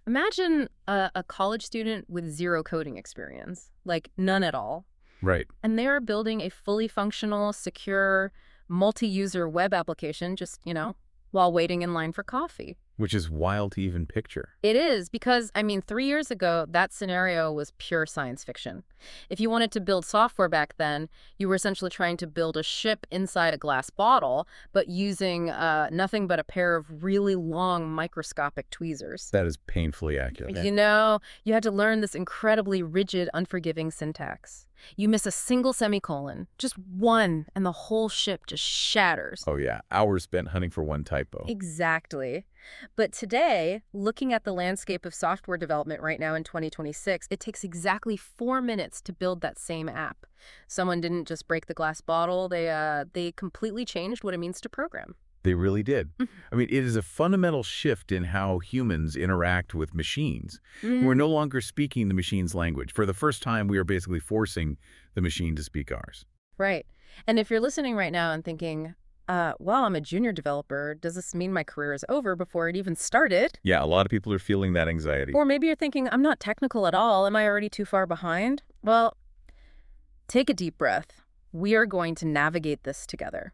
Imagine a college student with zero coding experience, like none at all. Right. And they're building a fully functional, secure, multi-user web application just, while waiting in line for coffee. Which is wild to even picture. It is because, 3 years ago, that scenario was pure science fiction. If you wanted to build software back then, you were essentially trying to build a ship inside a glass bottle, but using nothing but a pair of really long microscopic tweezers. That is painfully accurate. You had to learn this incredibly rigid, unforgiving syntax. You miss a single semicolon, just one, and the whole ship just shatters. Oh, yeah. Hours spent hunting for one typo. Exactly. But today, looking at the landscape of software development right now in 2026, it takes exactly 4 minutes to build that same app. Someone didn't just break the glass bottle, they completely changed what it means to program. They really did. I mean, it is a fundamental shift in how humans interact with machines. We're no longer speaking the machine's language. For the first time, we are basically forcing the machine to speak ours. Right. And if you're listening right now and thinking, well, I'm a junior developer, does this mean my career is over before it even started? Yeah, a lot of people are feeling that anxiety. Or maybe you're thinking, I'm not technical at all. Am I already too far behind? Well, take a deep breath. We are going to navigate this together.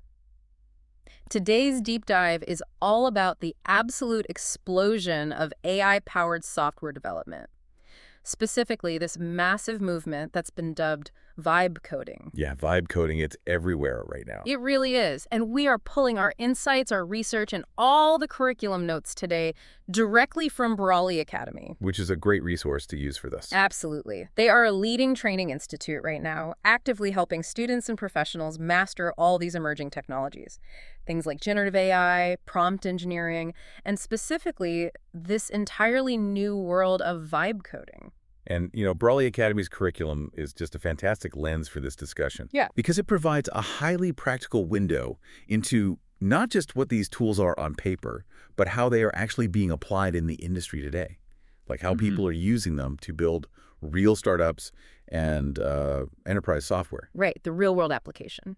Today's deep dive is all about the absolute explosion of AI-powered software development. Specifically, this massive movement that's been dubbed vibe coding. Yeah, vibe coding, it's everywhere right now. It really is. And we are pulling our insights, our research, and all the curriculum notes today directly from Brawley Academy. Which is a great resource to use for this. Absolutely. They are a leading training institute right now, actively helping students and professionals master all these emerging technologies. Things like generative AI, prompt engineering, and specifically this entirely new world of vibe coding. And, Brawley Academy's curriculum is just a fantastic lens for this discussion. Yeah. Because it provides a highly practical window into not just what these tools are on paper, but how they are actually being applied in the industry today. Like how people are using them to build real startups and enterprise software. Right, the real-world application.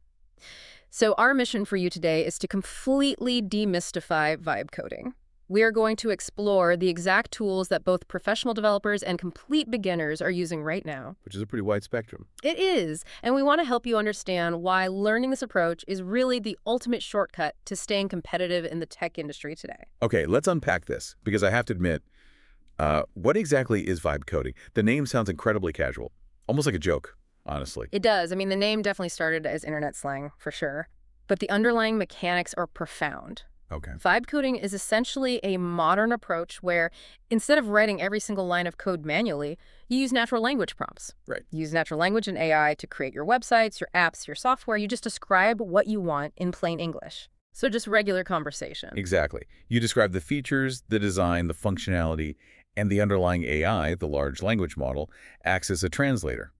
So our mission for you today is to completely demystify vibe coding. We are going to explore the exact tools that both professional developers and complete beginners are using right now. Which is a pretty wide spectrum. It is, and we want to help you understand why learning this approach is really the ultimate shortcut to staying competitive in the tech industry today. Okay, let's unpack this, because I have to admit, what exactly is vibe coding? The name sounds incredibly casual, almost like a joke, honestly. It does. The name definitely started as internet slang, for sure. But the underlying mechanics are profound. Okay. Vibe coding is essentially a modern approach where instead of writing every single line of code manually, you use natural language prompts. Right. You use natural language and AI to create your websites, your apps, your software. You just describe what you want in plain English. So just regular conversation. Exactly. You describe the features, the design, the functionality, and the underlying AI, the large language model, acts as a translator.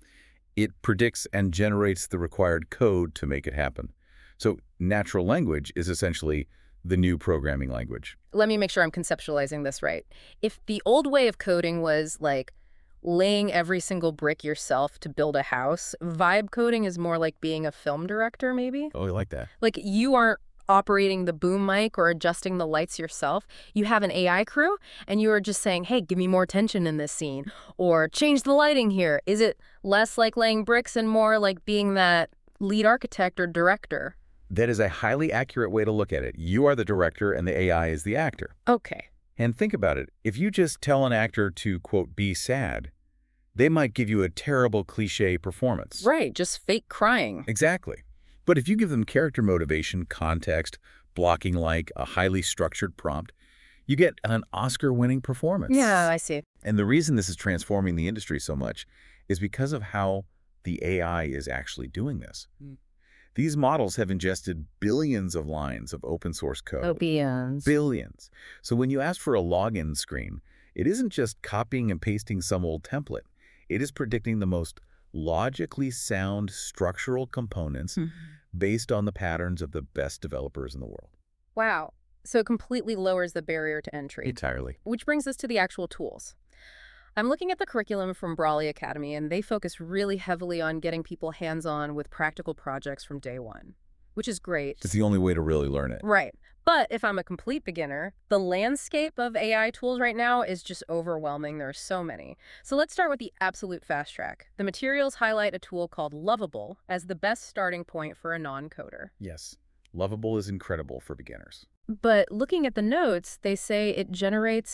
It predicts and generates the required code to make it happen. So natural language is essentially the new programming language. Let me make sure I'm conceptualizing this right. If the old way of coding was like laying every single brick yourself to build a house, vibe coding is more like being a film director, maybe? Oh, I like that. Like you aren't operating the boom mic or adjusting the lights yourself. You have an AI crew and you are just saying, hey, give me more tension in this scene or change the lighting here. Is it less like laying bricks and more like being that lead architect or director? That is a highly accurate way to look at it. You are the director and the AI is the actor. Okay. And think about it. If you just tell an actor to, quote, be sad, they might give you a terrible cliche performance. Right, just fake crying. Exactly. But if you give them character motivation, context, blocking like a highly structured prompt, you get an Oscar-winning performance. Yeah, I see. And the reason this is transforming the industry so much is because of how the AI is actually doing this. These models have ingested billions of lines of open source code. Oh, billions. Billions. So when you ask for a login screen, it isn't just copying and pasting some old template. It is predicting the most logically sound structural components based on the patterns of the best developers in the world. Wow. So it completely lowers the barrier to entry. Entirely. Which brings us to the actual tools. I'm looking at the curriculum from Brawley Academy, and they focus really heavily on getting people hands-on with practical projects from day one, which is great. It's the only way to really learn it. Right. But if I'm a complete beginner, the landscape of AI tools right now is just overwhelming. There are so many. So let's start with the absolute fast track. The materials highlight a tool called Lovable as the best starting point for a non-coder. Yes, Lovable is incredible for beginners. But looking at the notes, they say it generates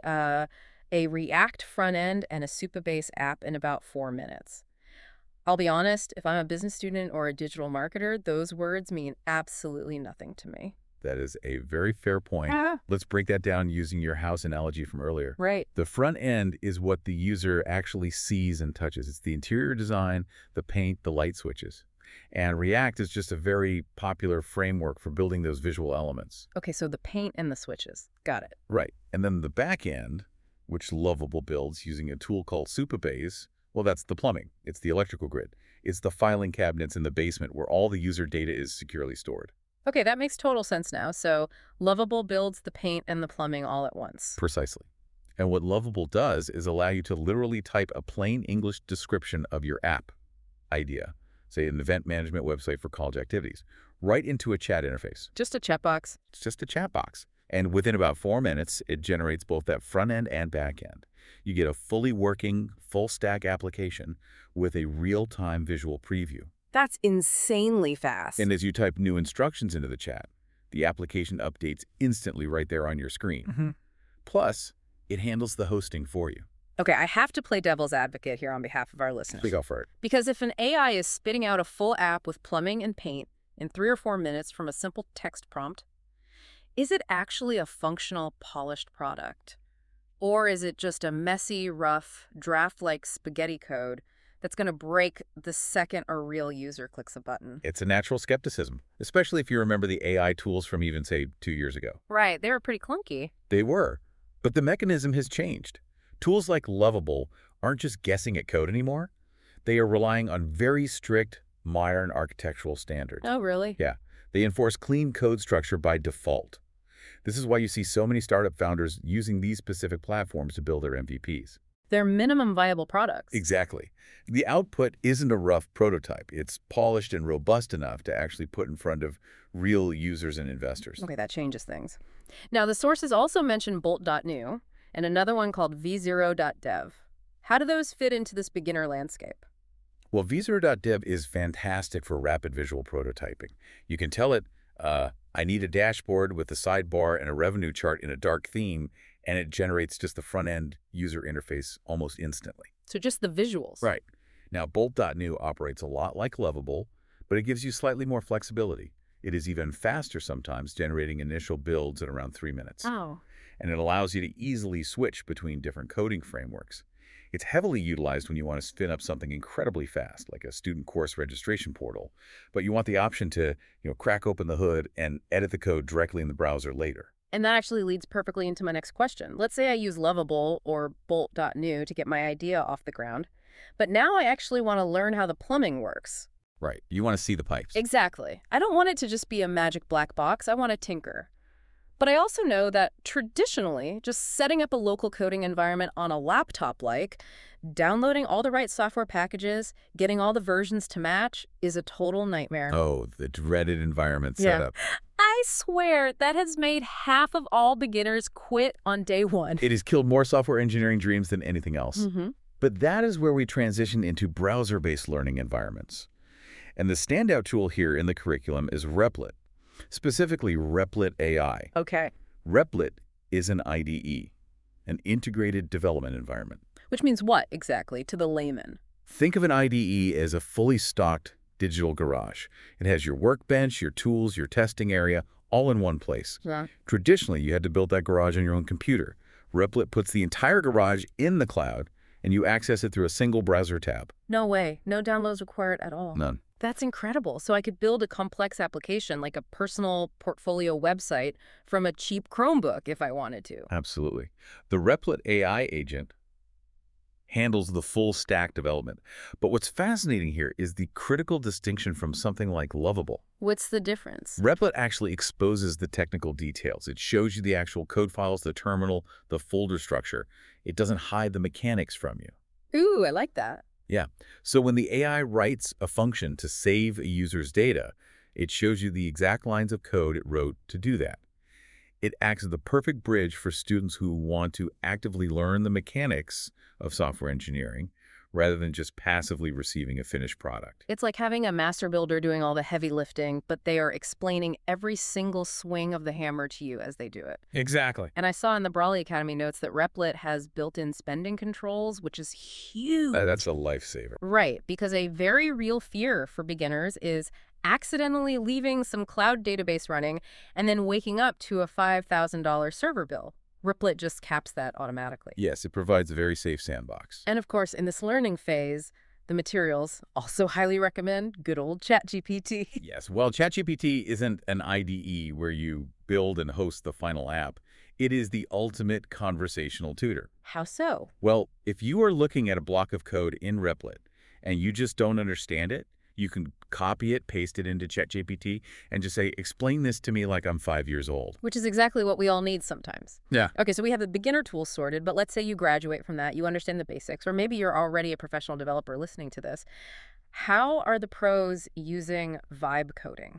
a React front end and a Supabase app in about 4 minutes. I'll be honest, if I'm a business student or a digital marketer, those words mean absolutely nothing to me. That is a very fair point. Let's break that down using your house analogy from earlier. Right. The front end is what the user actually sees and touches. It's the interior design, the paint, the light switches. And React is just a very popular framework for building those visual elements. Okay, so the paint and the switches. Got it. Right. And then the back end, which Lovable builds using a tool called Supabase, well, that's the plumbing. It's the electrical grid. It's the filing cabinets in the basement where all the user data is securely stored. Okay, that makes total sense now. So Lovable builds the paint and the plumbing all at once. Precisely. And what Lovable does is allow you to literally type a plain English description of your app idea, say an event management website for college activities, right into a chat interface. Just a checkbox. It's just a chat box. And within about 4 minutes, it generates both that front end and back end. You get a fully working, full-stack application with a real-time visual preview. That's insanely fast. And as you type new instructions into the chat, the application updates instantly right there on your screen. Plus, it handles the hosting for you. Okay, I have to play devil's advocate here on behalf of our listeners. Please go for it. Because if an AI is spitting out a full app with plumbing and paint in 3 or 4 minutes from a simple text prompt, is it actually a functional, polished product? Or is it just a messy, rough, draft-like spaghetti code that's going to break the second a real user clicks a button? It's a natural skepticism, especially if you remember the AI tools from even, say, 2 years ago. Right, they were pretty clunky. They were, but the mechanism has changed. Tools like Lovable aren't just guessing at code anymore. They are relying on very strict, modern architectural standards. Oh, really? Yeah, they enforce clean code structure by default. This is why you see so many startup founders using these specific platforms to build their MVPs. They're minimum viable products. Exactly. The output isn't a rough prototype. It's polished and robust enough to actually put in front of real users and investors. Okay, that changes things. Now, the sources also mention Bolt.new and another one called v0.dev. How do those fit into this beginner landscape? Well, v0.dev is fantastic for rapid visual prototyping. You can tell it, I need a dashboard with a sidebar and a revenue chart in a dark theme, and it generates just the front-end user interface almost instantly. So just the visuals. Right. Now, Bolt.new operates a lot like Lovable, but it gives you slightly more flexibility. It is even faster sometimes, generating initial builds in around 3 minutes. Oh. And it allows you to easily switch between different coding frameworks. It's heavily utilized when you want to spin up something incredibly fast, like a student course registration portal, but you want the option to, crack open the hood and edit the code directly in the browser later. And that actually leads perfectly into my next question. Let's say I use Lovable or Bolt.new to get my idea off the ground, but now I actually want to learn how the plumbing works. Right. You want to see the pipes. Exactly. I don't want it to just be a magic black box. I want to tinker. But I also know that traditionally, just setting up a local coding environment on a laptop, like downloading all the right software packages, getting all the versions to match, is a total nightmare. Oh, the dreaded environment setup. I swear that has made half of all beginners quit on day one. It has killed more software engineering dreams than anything else. But that is where we transition into browser-based learning environments. And the standout tool here in the curriculum is Replit. Specifically, Replit AI. Okay. Replit is an IDE, an integrated development environment. Which means what, exactly, to the layman? Think of an IDE as a fully stocked digital garage. It has your workbench, your tools, your testing area, all in one place. Yeah. Traditionally, you had to build that garage on your own computer. Replit puts the entire garage in the cloud, and you access it through a single browser tab. No way. No downloads required at all. None. That's incredible. So I could build a complex application like a personal portfolio website from a cheap Chromebook if I wanted to. Absolutely. The Replit AI agent handles the full stack development. But what's fascinating here is the critical distinction from something like Lovable. What's the difference? Replit actually exposes the technical details. It shows you the actual code files, the terminal, the folder structure. It doesn't hide the mechanics from you. Ooh, I like that. Yeah. So when the AI writes a function to save a user's data, it shows you the exact lines of code it wrote to do that. It acts as the perfect bridge for students who want to actively learn the mechanics of software engineering rather than just passively receiving a finished product. It's like having a master builder doing all the heavy lifting, but they are explaining every single swing of the hammer to you as they do it. Exactly. And I saw in the Brawley Academy notes that Replit has built-in spending controls, which is huge. That's a lifesaver. Right, because a very real fear for beginners is accidentally leaving some cloud database running and then waking up to a $5,000 server bill. Replit just caps that automatically. Yes, it provides a very safe sandbox. And of course, in this learning phase, the materials also highly recommend good old ChatGPT. Yes, well, ChatGPT isn't an IDE where you build and host the final app. It is the ultimate conversational tutor. How so? Well, if you are looking at a block of code in Replit and you just don't understand it, you can copy it, paste it into ChatGPT, and just say, explain this to me like I'm 5 years old. Which is exactly what we all need sometimes. Yeah. Okay, so we have the beginner tools sorted, but let's say you graduate from that, you understand the basics, or maybe you're already a professional developer listening to this. How are the pros using vibe coding?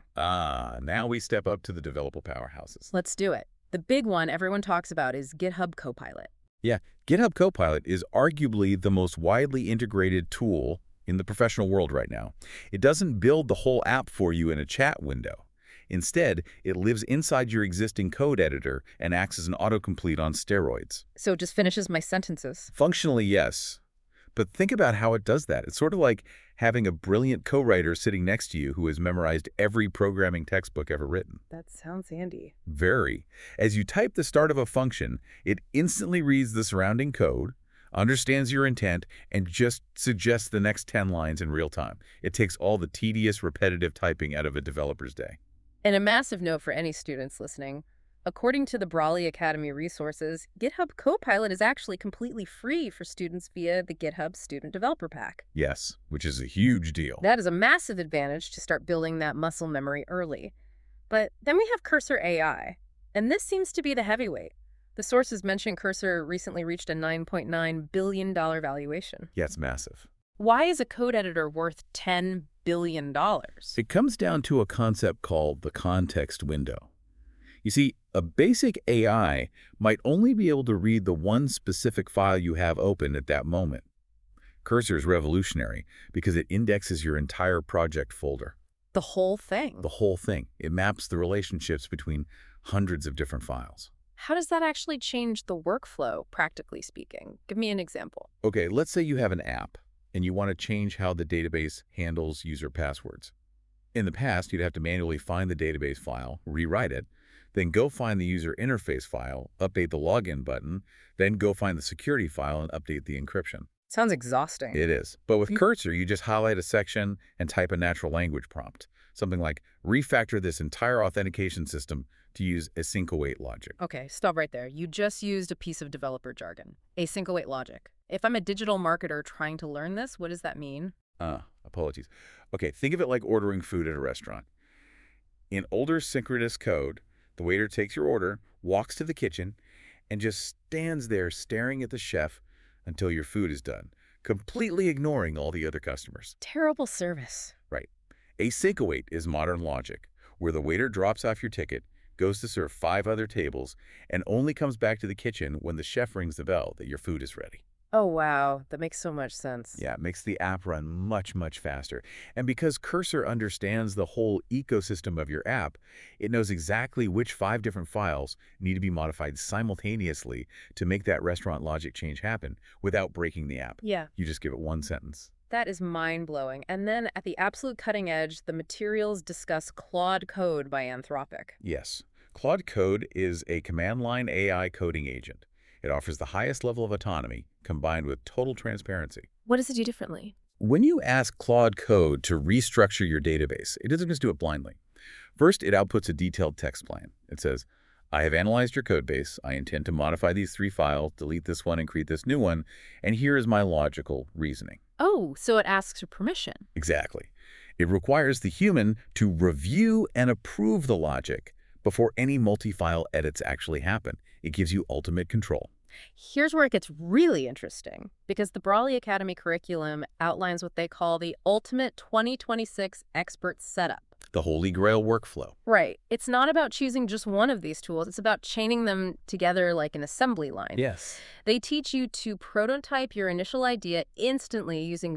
Now we step up to the developer powerhouses. Let's do it. The big one everyone talks about is GitHub Copilot. Yeah, GitHub Copilot is arguably the most widely integrated tool in the professional world right now. It doesn't build the whole app for you in a chat window. Instead, it lives inside your existing code editor and acts as an autocomplete on steroids. So it just finishes my sentences. Functionally, yes. But think about how it does that. It's sort of like having a brilliant co-writer sitting next to you who has memorized every programming textbook ever written. That sounds handy. Very. As you type the start of a function, it instantly reads the surrounding code, understands your intent, and just suggests the next 10 lines in real time. It takes all the tedious, repetitive typing out of a developer's day. And a massive note for any students listening. According to the Brawley Academy resources, GitHub Copilot is actually completely free for students via the GitHub Student Developer Pack. Yes, which is a huge deal. That is a massive advantage to start building that muscle memory early. But then we have Cursor AI, and this seems to be the heavyweight. The sources mention Cursor recently reached a $9.9 billion valuation. Yeah, it's massive. Why is a code editor worth $10 billion? It comes down to a concept called the context window. You see, a basic AI might only be able to read the one specific file you have open at that moment. Cursor is revolutionary because it indexes your entire project folder. The whole thing? The whole thing. It maps the relationships between hundreds of different files. How does that actually change the workflow, practically speaking? Give me an example. Okay, let's say you have an app and you want to change how the database handles user passwords. In the past, you'd have to manually find the database file, rewrite it, then go find the user interface file, update the login button, then go find the security file and update the encryption. Sounds exhausting. It is. But with Cursor, you just highlight a section and type a natural language prompt. Something like, refactor this entire authentication system to use async await logic. Okay, stop right there. You just used a piece of developer jargon. Async await logic. If I'm a digital marketer trying to learn this, what does that mean? Apologies. Okay, think of it like ordering food at a restaurant. In older synchronous code, the waiter takes your order, walks to the kitchen, and just stands there staring at the chef until your food is done, completely ignoring all the other customers. Terrible service. Right. Async await is modern logic, where the waiter drops off your ticket, goes to serve 5 other tables, and only comes back to the kitchen when the chef rings the bell that your food is ready. Oh, wow. That makes so much sense. Yeah, it makes the app run much, much faster. And because Cursor understands the whole ecosystem of your app, it knows exactly which 5 different files need to be modified simultaneously to make that restaurant logic change happen without breaking the app. Yeah. You just give it one sentence. That is mind-blowing. And then at the absolute cutting edge, the materials discuss Claude Code by Anthropic. Yes. Claude Code is a command-line AI coding agent. It offers the highest level of autonomy, combined with total transparency. What does it do differently? When you ask Claude Code to restructure your database, it doesn't just do it blindly. First, it outputs a detailed text plan. It says, I have analyzed your codebase. I intend to modify these 3 files, delete this one, and create this new one, and here is my logical reasoning. Oh, so it asks for permission. Exactly. It requires the human to review and approve the logic before any multi-file edits actually happen. It gives you ultimate control. Here's where it gets really interesting, because the Brawley Academy curriculum outlines what they call the Ultimate 2026 Expert Setup. the holy grail workflow. Right. It's not about choosing just one of these tools. It's about chaining them together like an assembly line. Yes. They teach you to prototype your initial idea instantly using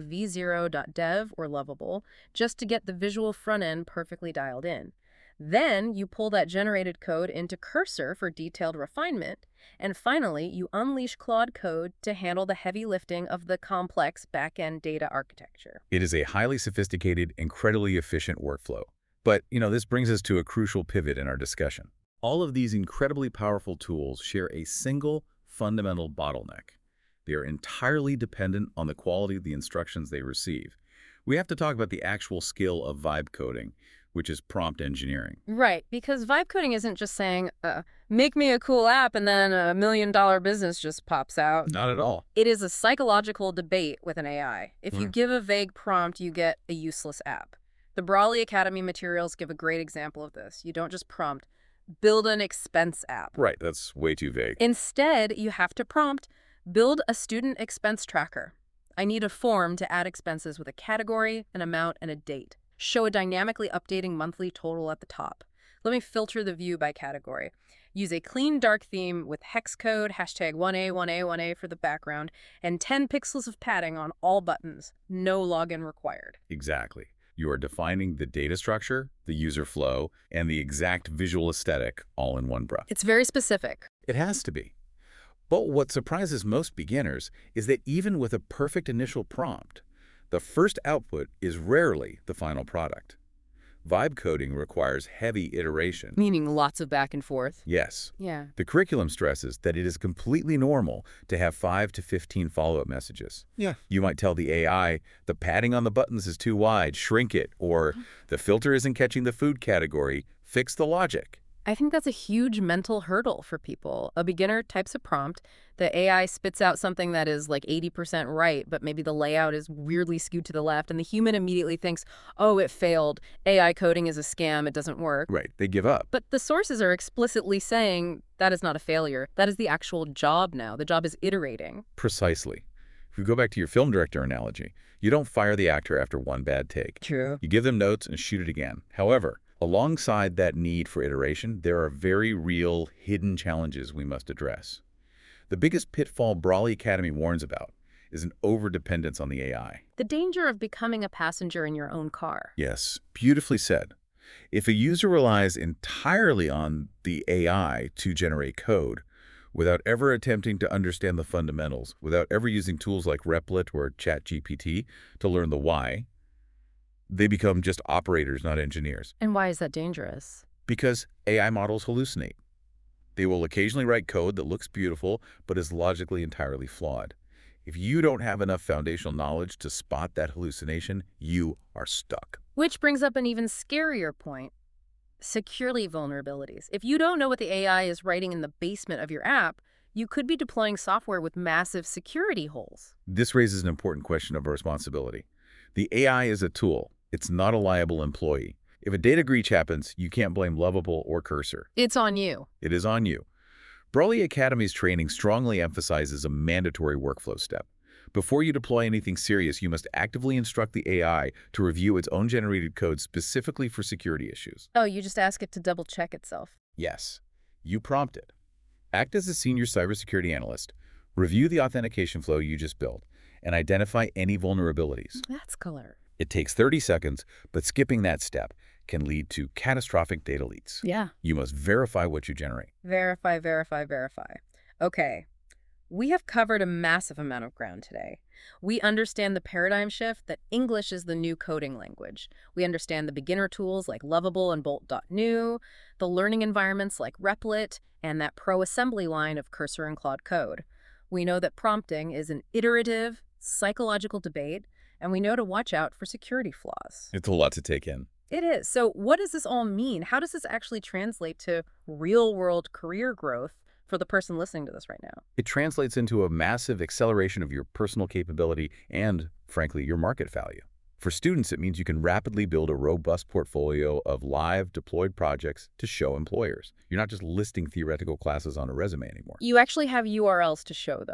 v0.dev or Lovable just to get the visual front end perfectly dialed in. Then you pull that generated code into Cursor for detailed refinement. And finally, you unleash Claude Code to handle the heavy lifting of the complex back-end data architecture. It is a highly sophisticated, incredibly efficient workflow. But, this brings us to a crucial pivot in our discussion. All of these incredibly powerful tools share a single fundamental bottleneck. They are entirely dependent on the quality of the instructions they receive. We have to talk about the actual skill of vibe coding, which is prompt engineering. Right, because vibe coding isn't just saying, make me a cool app and then $1 million business just pops out. Not at all. It is a psychological debate with an AI. If you give a vague prompt, you get a useless app. The Brawley Academy materials give a great example of this. You don't just prompt, build an expense app. Right, that's way too vague. Instead, you have to prompt, build a student expense tracker. I need a form to add expenses with a category, an amount, and a date. Show a dynamically updating monthly total at the top. Let me filter the view by category. Use a clean dark theme with hex code, hashtag 1A, 1A, 1A for the background, and 10 pixels of padding on all buttons. No login required. Exactly. You are defining the data structure, the user flow, and the exact visual aesthetic all in one breath. It's very specific. It has to be. But what surprises most beginners is that even with a perfect initial prompt, the first output is rarely the final product. Vibe coding requires heavy iteration. Meaning lots of back and forth. Yes. Yeah. The curriculum stresses that it is completely normal to have 5 to 15 follow-up messages. Yeah. You might tell the AI, the padding on the buttons is too wide, shrink it, or the filter isn't catching the food category, fix the logic. I think that's a huge mental hurdle for people. A beginner types a prompt, the AI spits out something that is like 80% right, but maybe the layout is weirdly skewed to the left, and the human immediately thinks, oh, it failed. AI coding is a scam. It doesn't work. Right, they give up. But the sources are explicitly saying that is not a failure. That is the actual job now. The job is iterating. Precisely. If we go back to your film director analogy, you don't fire the actor after one bad take. True. You give them notes and shoot it again. However, alongside that need for iteration, there are very real, hidden challenges we must address. The biggest pitfall Brawley Academy warns about is an overdependence on the AI. The danger of becoming a passenger in your own car. Yes, beautifully said. If a user relies entirely on the AI to generate code, without ever attempting to understand the fundamentals, without ever using tools like Replit or ChatGPT to learn the why, they become just operators, not engineers. And why is that dangerous? Because AI models hallucinate. They will occasionally write code that looks beautiful, but is logically entirely flawed. If you don't have enough foundational knowledge to spot that hallucination, you are stuck. Which brings up an even scarier point. Security vulnerabilities. If you don't know what the AI is writing in the basement of your app, you could be deploying software with massive security holes. This raises an important question of responsibility. The AI is a tool. It's not a liable employee. If a data breach happens, you can't blame Lovable or Cursor. It's on you. It is on you. Brawley Academy's training strongly emphasizes a mandatory workflow step. Before you deploy anything serious, you must actively instruct the AI to review its own generated code specifically for security issues. Oh, you just ask it to double-check itself. Yes, you prompt it. Act as a senior cybersecurity analyst. Review the authentication flow you just built and identify any vulnerabilities. That's clever. It takes 30 seconds, but skipping that step can lead to catastrophic data leaks. Yeah. You must verify what you generate. Verify, verify, verify. Okay. We have covered a massive amount of ground today. We understand the paradigm shift that English is the new coding language. We understand the beginner tools like Lovable and Bolt.new, the learning environments like Replit, and that pro assembly line of Cursor and Claude Code. We know that prompting is an iterative, psychological debate, and we know to watch out for security flaws. It's a lot to take in. It is. So what does this all mean? How does this actually translate to real-world career growth for the person listening to this right now? It translates into a massive acceleration of your personal capability and, frankly, your market value. For students, it means you can rapidly build a robust portfolio of live, deployed projects to show employers. You're not just listing theoretical classes on a resume anymore. You actually have URLs to show them.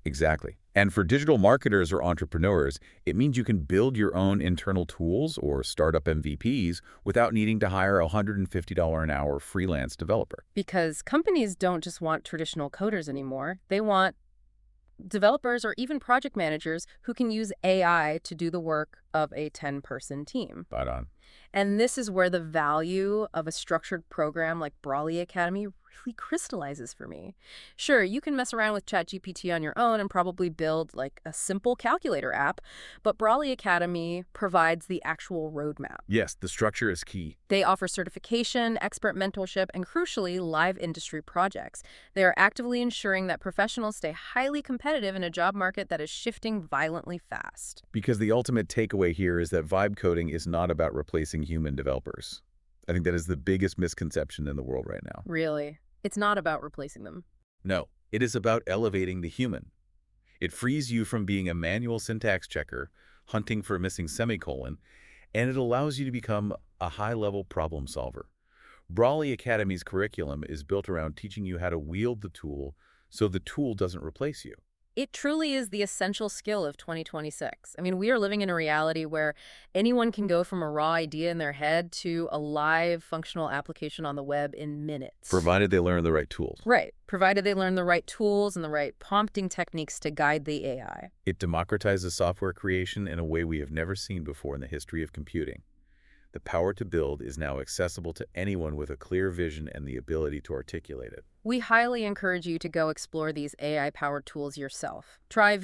Exactly. And for digital marketers or entrepreneurs, it means you can build your own internal tools or startup MVPs without needing to hire a $150 an hour freelance developer. Because companies don't just want traditional coders anymore. They want developers or even project managers who can use AI to do the work of a 10-person team. Spot on. And this is where the value of a structured program like Brawley Academy really crystallizes for me. Sure, you can mess around with ChatGPT on your own and probably build like a simple calculator app, but Brawley Academy provides the actual roadmap. Yes, the structure is key. They offer certification, expert mentorship, and crucially, live industry projects. They are actively ensuring that professionals stay highly competitive in a job market that is shifting violently fast. Because the ultimate takeaway here is that vibe coding is not about replacing human developers. I think that is the biggest misconception in the world right now. Really, it's not about replacing them. No, it is about elevating the human. It frees you from being a manual syntax checker, hunting for a missing semicolon, and it allows you to become a high-level problem solver. Brawley Academy's curriculum is built around teaching you how to wield the tool so the tool doesn't replace you. It truly is the essential skill of 2026. I mean, we are living in a reality where anyone can go from a raw idea in their head to a live functional application on the web in minutes. Provided they learn the right tools. Right, provided they learn the right tools and the right prompting techniques to guide the AI. It democratizes software creation in a way we have never seen before in the history of computing. The power to build is now accessible to anyone with a clear vision and the ability to articulate it. We highly encourage you to go explore these AI-powered tools yourself. Try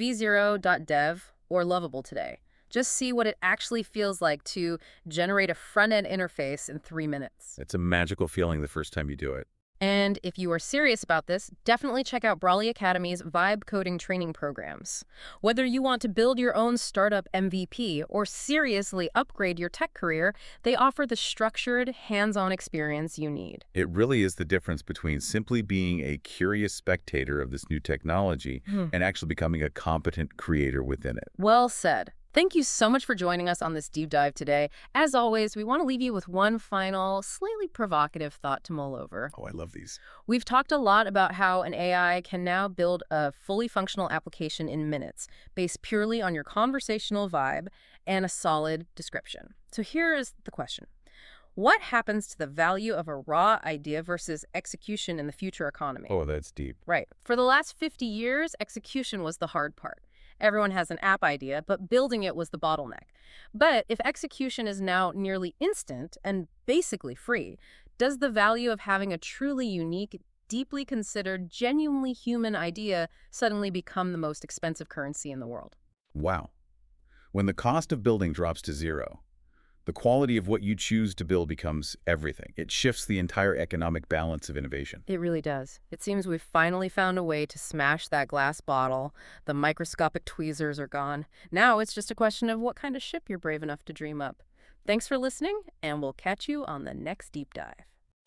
v0.dev or Lovable today. Just see what it actually feels like to generate a front-end interface in 3 minutes. It's a magical feeling the first time you do it. And if you are serious about this, definitely check out Brawley Academy's Vibe Coding training programs. Whether you want to build your own startup MVP or seriously upgrade your tech career, they offer the structured, hands-on experience you need. It really is the difference between simply being a curious spectator of this new technology and actually becoming a competent creator within it. Well said. Thank you so much for joining us on this deep dive today. As always, we want to leave you with one final, slightly provocative thought to mull over. Oh, I love these. We've talked a lot about how an AI can now build a fully functional application in minutes, based purely on your conversational vibe and a solid description. So here is the question. What happens to the value of a raw idea versus execution in the future economy? Oh, that's deep. Right. For the last 50 years, execution was the hard part. Everyone has an app idea, but building it was the bottleneck. But if execution is now nearly instant and basically free, does the value of having a truly unique, deeply considered, genuinely human idea suddenly become the most expensive currency in the world? Wow. When the cost of building drops to zero, the quality of what you choose to build becomes everything. It shifts the entire economic balance of innovation. It really does. It seems we've finally found a way to smash that glass bottle. The microscopic tweezers are gone. Now it's just a question of what kind of ship you're brave enough to dream up. Thanks for listening, and we'll catch you on the next deep dive.